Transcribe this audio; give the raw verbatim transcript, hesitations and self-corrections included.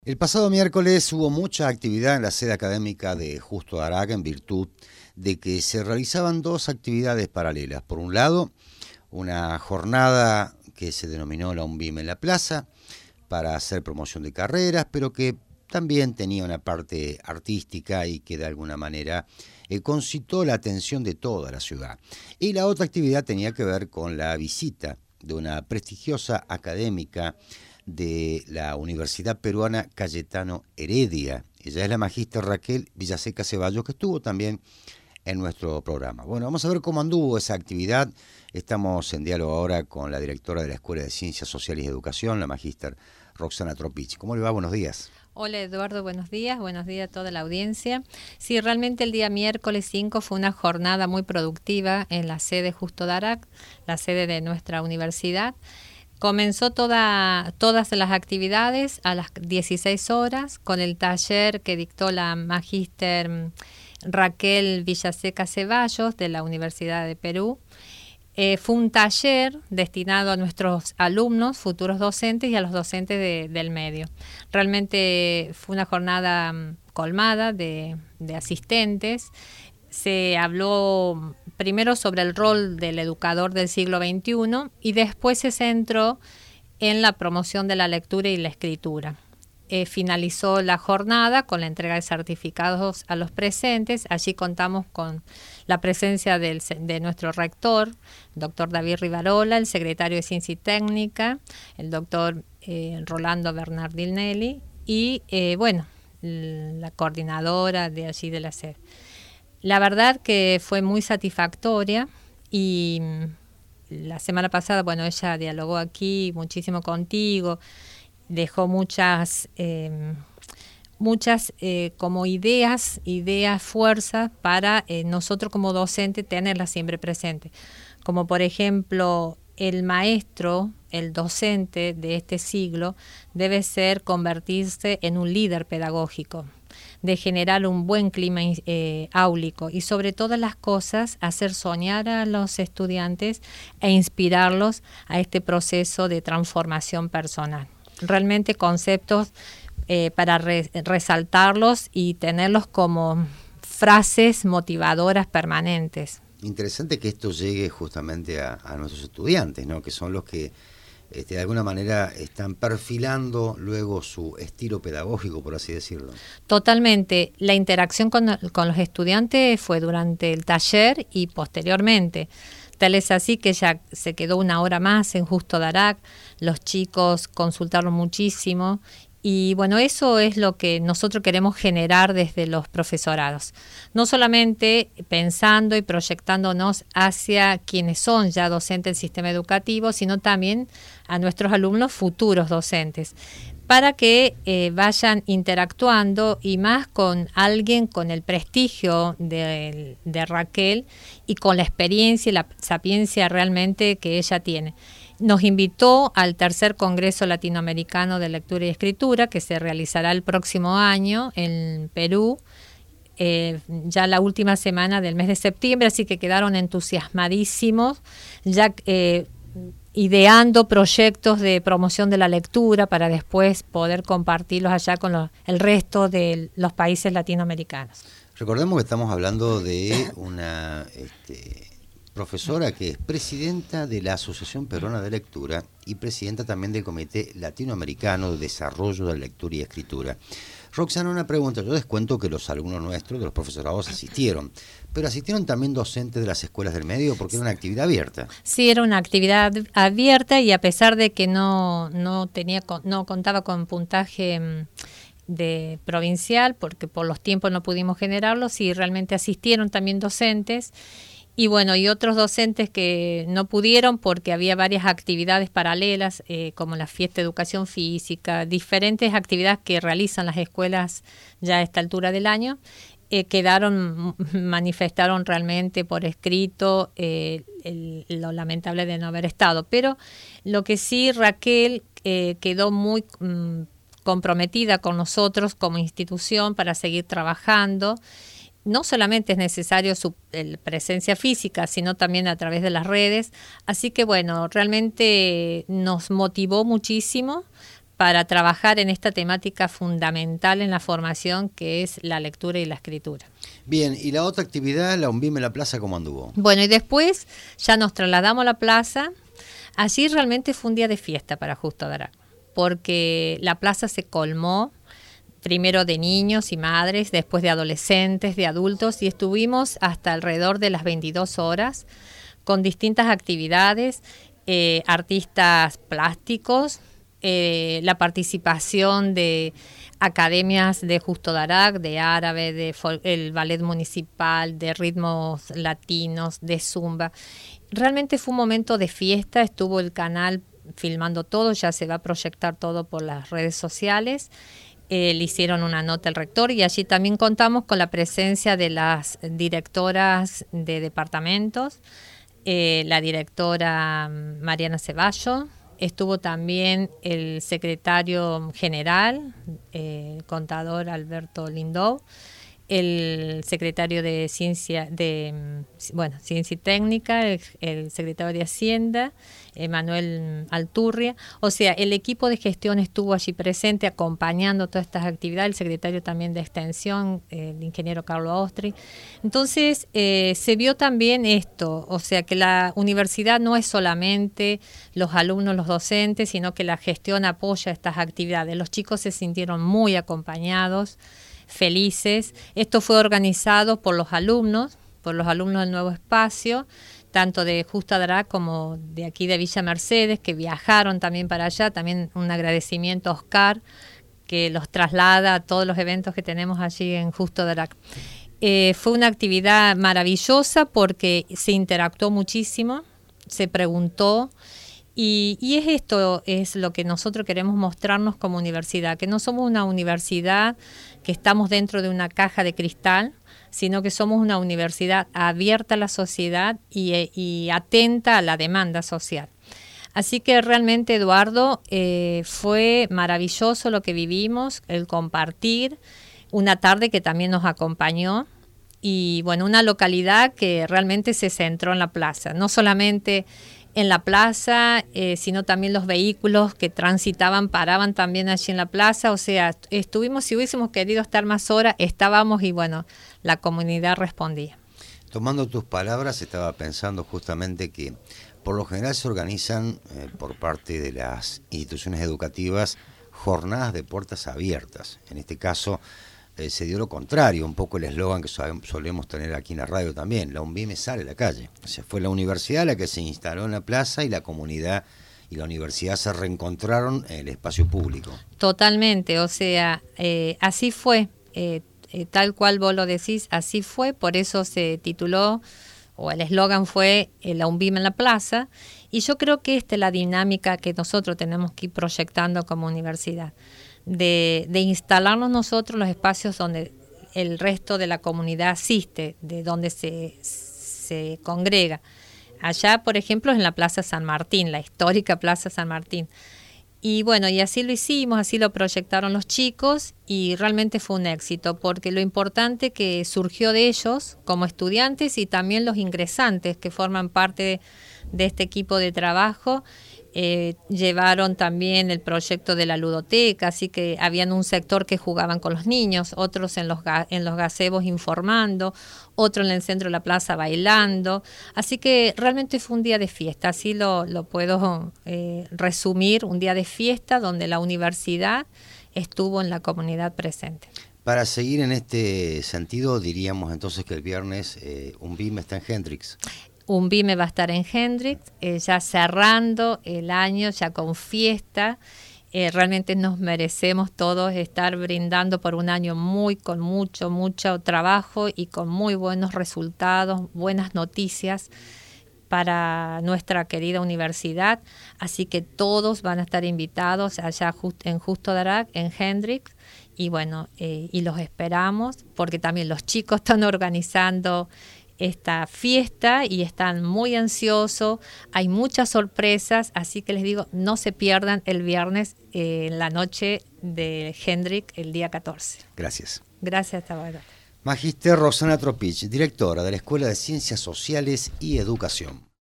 El pasado miércoles hubo mucha actividad en la sede académica de Justo Darac en virtud de que se realizaban dos actividades paralelas. Por un lado, una jornada que se denominó la UNBIM en la Plaza para hacer promoción de carreras, pero que también tenía una parte artística y que de alguna manera eh, concitó la atención de toda la ciudad. Y la otra actividad tenía que ver con la visita de una prestigiosa académica de la Universidad Peruana Cayetano Heredia. Ella es la magíster Raquel Villaseca Ceballos, que estuvo también en nuestro programa. Bueno, vamos a ver cómo anduvo esa actividad. Estamos en diálogo ahora con la directora de la Escuela de Ciencias Sociales y Educación, la magíster Roxana Tropich. ¿Cómo le va? Buenos días. Hola Eduardo, buenos días, buenos días a toda la audiencia. Sí, realmente el día miércoles cinco fue una jornada muy productiva en la sede Justo Darac, la sede de nuestra universidad. Comenzó toda, todas las actividades a las dieciséis horas con el taller que dictó la magíster Raquel Villaseca Ceballos de la Universidad de Perú. Eh, fue un taller destinado a nuestros alumnos, futuros docentes y a los docentes de, del medio. Realmente fue una jornada colmada de, de asistentes. Se habló primero sobre el rol del educador del siglo veintiuno y después se centró en la promoción de la lectura y la escritura. Eh, finalizó la jornada con la entrega de certificados a los presentes. Allí contamos con la presencia del, de nuestro rector, el doctor David Rivarola, el secretario de Ciencia y Técnica, el doctor eh, Rolando Bernardinelli y, eh, bueno, la coordinadora de allí de la sede. La verdad que fue muy satisfactoria y la semana pasada, bueno, ella dialogó aquí muchísimo contigo, dejó muchas, eh, muchas eh, como ideas, ideas, fuerzas para eh, nosotros como docentes tenerlas siempre presentes. Como por ejemplo, el maestro, el docente de este siglo debe ser convertirse en un líder pedagógico, de generar un buen clima eh, áulico y sobre todas las cosas hacer soñar a los estudiantes e inspirarlos a este proceso de transformación personal. Realmente conceptos eh, para re, resaltarlos y tenerlos como frases motivadoras permanentes. Interesante que esto llegue justamente a, a nuestros estudiantes, ¿no? Que son los que Este, de alguna manera están perfilando luego su estilo pedagógico, por así decirlo. Totalmente. La interacción con, con los estudiantes fue durante el taller y posteriormente. Tal es así que ya se quedó una hora más en Justo Darac, los chicos consultaron muchísimo y bueno, eso es lo que nosotros queremos generar desde los profesorados. No solamente pensando y proyectándonos hacia quienes son ya docentes del sistema educativo, sino también a nuestros alumnos futuros docentes, para que eh, vayan interactuando y más con alguien con el prestigio de, de Raquel y con la experiencia y la sapiencia realmente que ella tiene. Nos invitó al tercer Congreso Latinoamericano de Lectura y Escritura, que se realizará el próximo año en Perú, eh, ya la última semana del mes de septiembre, así que quedaron entusiasmadísimos, ya eh, ideando proyectos de promoción de la lectura para después poder compartirlos allá con los, el resto de los países latinoamericanos. Recordemos que estamos hablando de una este, profesora que es presidenta de la Asociación Peruana de Lectura y presidenta también del Comité Latinoamericano de Desarrollo de la Lectura y Escritura. Roxana, una pregunta. Yo les cuento que los alumnos nuestros, de los profesorados, asistieron, pero asistieron también docentes de las escuelas del medio porque era una actividad abierta. Sí, era una actividad abierta y a pesar de que no, no, tenía, no contaba con puntaje de provincial, porque por los tiempos no pudimos generarlo, sí realmente asistieron también docentes. Y bueno, y otros docentes que no pudieron porque había varias actividades paralelas, eh, como la fiesta de educación física, diferentes actividades que realizan las escuelas ya a esta altura del año, eh, quedaron, manifestaron realmente por escrito eh, el, lo lamentable de no haber estado. Pero lo que sí, Raquel eh, quedó muy mm, comprometida con nosotros como institución para seguir trabajando. No solamente es necesario su el, presencia física, sino también a través de las redes. Así que bueno, realmente nos motivó muchísimo para trabajar en esta temática fundamental en la formación, que es la lectura y la escritura. Bien, y la otra actividad, la UNBIM en la plaza, ¿cómo anduvo? Bueno, y después ya nos trasladamos a la plaza. Allí realmente fue un día de fiesta para Justo Darac, porque la plaza se colmó, primero de niños y madres, después de adolescentes, de adultos, y estuvimos hasta alrededor de las veintidós horas con distintas actividades, eh, artistas plásticos, eh, la participación de academias de Justo Darac, de árabe, de el ballet municipal, de ritmos latinos, de zumba. Realmente fue un momento de fiesta, estuvo el canal filmando todo, ya se va a proyectar todo por las redes sociales. Eh, le hicieron una nota al rector y allí también contamos con la presencia de las directoras de departamentos, eh, la directora Mariana Ceballo, estuvo también el secretario general, eh, el contador Alberto Lindau, el secretario de Ciencia, de bueno, Ciencia y Técnica, el, el secretario de Hacienda, Manuel Alturria. O sea, el equipo de gestión estuvo allí presente acompañando todas estas actividades, el secretario también de Extensión, el ingeniero Carlos Austri. Entonces, eh, se vio también esto, o sea, que la universidad no es solamente los alumnos, los docentes, sino que la gestión apoya estas actividades. Los chicos se sintieron muy acompañados, felices. Esto fue organizado por los alumnos, por los alumnos del Nuevo Espacio, tanto de Justo Darac como de aquí de Villa Mercedes, que viajaron también para allá. También un agradecimiento a Oscar, que los traslada a todos los eventos que tenemos allí en Justo Darac. Eh, fue una actividad maravillosa porque se interactuó muchísimo, se preguntó. Y, y es esto, es lo que nosotros queremos mostrarnos como universidad, que no somos una universidad que estamos dentro de una caja de cristal, sino que somos una universidad abierta a la sociedad y, y atenta a la demanda social. Así que realmente, Eduardo, eh, fue maravilloso lo que vivimos, el compartir, una tarde que también nos acompañó, y bueno, una localidad que realmente se centró en la plaza, no solamente en la plaza, eh, sino también los vehículos que transitaban, paraban también allí en la plaza. O sea, estuvimos, si hubiésemos querido estar más horas, estábamos, y bueno, la comunidad respondía. Tomando tus palabras, estaba pensando justamente que por lo general se organizan eh, por parte de las instituciones educativas jornadas de puertas abiertas. En este caso eh, se dio lo contrario, un poco el eslogan que solemos tener aquí en la radio también: la UNBIM sale a la calle. O sea, fue la universidad la que se instaló en la plaza y la comunidad y la universidad se reencontraron en el espacio público. Totalmente, o sea, eh, así fue, eh, eh, tal cual vos lo decís, así fue, por eso se tituló, o el eslogan fue eh, la UNBIM en la plaza, y yo creo que esta es la dinámica que nosotros tenemos que ir proyectando como universidad, de, de instalarnos nosotros los espacios donde el resto de la comunidad asiste, de donde se, se congrega. Allá, por ejemplo, en la Plaza San Martín, la histórica Plaza San Martín. Y bueno, y así lo hicimos, así lo proyectaron los chicos, y realmente fue un éxito, porque lo importante que surgió de ellos como estudiantes y también los ingresantes que forman parte de, de este equipo de trabajo, eh, llevaron también el proyecto de la ludoteca, así que habían un sector que jugaban con los niños, otros en los, en los gazebos informando, otro en el centro de la plaza bailando, así que realmente fue un día de fiesta, así lo, lo puedo eh, resumir, un día de fiesta donde la universidad estuvo en la comunidad presente. Para seguir en este sentido, diríamos entonces que el viernes eh, UNBIM está en Hendrix. UNBIM va a estar en Hendrix, eh, ya cerrando el año, ya con fiesta. Eh, realmente nos merecemos todos estar brindando por un año muy, con mucho, mucho trabajo y con muy buenos resultados, buenas noticias para nuestra querida universidad. Así que todos van a estar invitados allá just, en Justo Darac, en Hendrix. Y bueno, eh, y los esperamos porque también los chicos están organizando esta fiesta y están muy ansiosos, hay muchas sorpresas, así que les digo, no se pierdan el viernes eh, en la noche de Hendrix, el día catorce. Gracias. Gracias, Tabata. Magíster Rosana Tropich, directora de la Escuela de Ciencias Sociales y Educación.